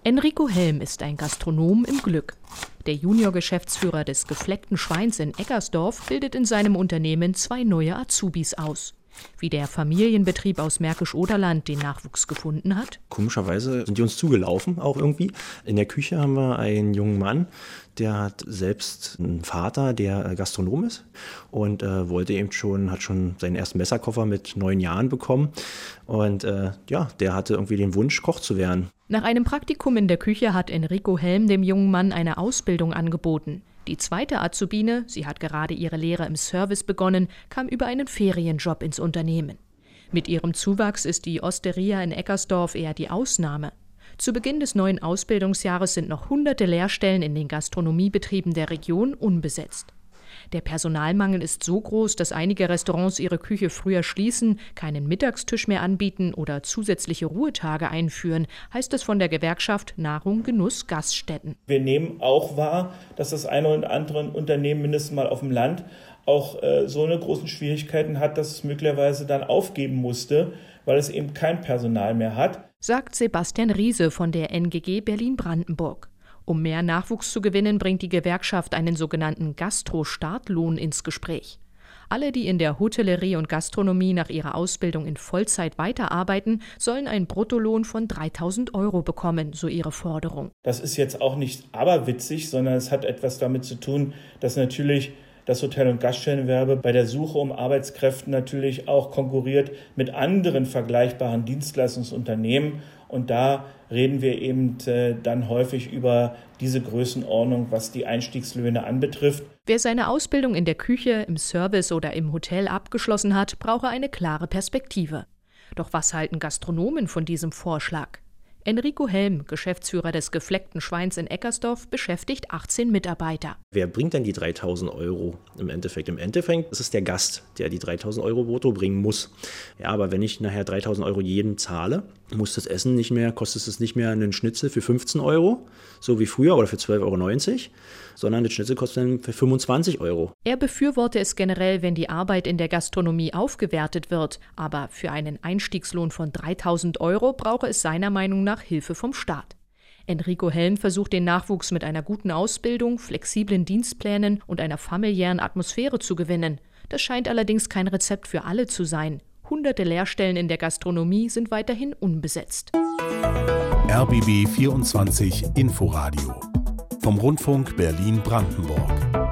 Enrico Helm ist ein Gastronom im Glück. Der Junior-Geschäftsführer des Gefleckten Schweins in Eckersdorf bildet in seinem Unternehmen 2 neue Azubis aus. Wie der Familienbetrieb aus Märkisch-Oderland den Nachwuchs gefunden hat? Komischerweise sind die uns zugelaufen, auch irgendwie. In der Küche haben wir einen jungen Mann, der hat selbst einen Vater, der Gastronom ist und hat schon seinen ersten Messerkoffer mit 9 Jahren bekommen. Und der hatte irgendwie den Wunsch, Koch zu werden. Nach einem Praktikum in der Küche hat Enrico Helm dem jungen Mann eine Ausbildung angeboten. Die zweite Azubine, sie hat gerade ihre Lehre im Service begonnen, kam über einen Ferienjob ins Unternehmen. Mit ihrem Zuwachs ist die Osteria in Eckersdorf eher die Ausnahme. Zu Beginn des neuen Ausbildungsjahres sind noch hunderte Lehrstellen in den Gastronomiebetrieben der Region unbesetzt. Der Personalmangel ist so groß, dass einige Restaurants ihre Küche früher schließen, keinen Mittagstisch mehr anbieten oder zusätzliche Ruhetage einführen, heißt es von der Gewerkschaft Nahrung, Genuss, Gaststätten. Wir nehmen auch wahr, dass das eine oder andere Unternehmen mindestens mal auf dem Land auch so eine großen Schwierigkeiten hat, dass es möglicherweise dann aufgeben musste, weil es eben kein Personal mehr hat. Sagt Sebastian Riese von der NGG Berlin-Brandenburg. Um mehr Nachwuchs zu gewinnen, bringt die Gewerkschaft einen sogenannten Gastro-Startlohn ins Gespräch. Alle, die in der Hotellerie und Gastronomie nach ihrer Ausbildung in Vollzeit weiterarbeiten, sollen einen Bruttolohn von 3.000 € bekommen, so ihre Forderung. Das ist jetzt auch nicht aberwitzig, sondern es hat etwas damit zu tun, dass natürlich das Hotel- und Gaststättengewerbe bei der Suche um Arbeitskräfte natürlich auch konkurriert mit anderen vergleichbaren Dienstleistungsunternehmen. Und da reden wir eben dann häufig über diese Größenordnung, was die Einstiegslöhne anbetrifft. Wer seine Ausbildung in der Küche, im Service oder im Hotel abgeschlossen hat, brauche eine klare Perspektive. Doch was halten Gastronomen von diesem Vorschlag? Enrico Helm, Geschäftsführer des Gefleckten Schweins in Eckersdorf, beschäftigt 18 Mitarbeiter. Wer bringt denn die 3.000 € im Endeffekt? Im Endeffekt ist es der Gast, der die 3.000 € brutto bringen muss. Ja, aber wenn ich nachher 3.000 € jedem zahle, kostet es nicht mehr einen Schnitzel für 15 €, so wie früher, oder für 12,90 €, sondern das Schnitzel kostet dann für 25 €. Er befürworte es generell, wenn die Arbeit in der Gastronomie aufgewertet wird. Aber für einen Einstiegslohn von 3.000 € brauche es seiner Meinung nach Hilfe vom Staat. Enrico Helm versucht den Nachwuchs mit einer guten Ausbildung, flexiblen Dienstplänen und einer familiären Atmosphäre zu gewinnen. Das scheint allerdings kein Rezept für alle zu sein. Hunderte Lehrstellen in der Gastronomie sind weiterhin unbesetzt. RBB 24 Inforadio vom Rundfunk Berlin-Brandenburg.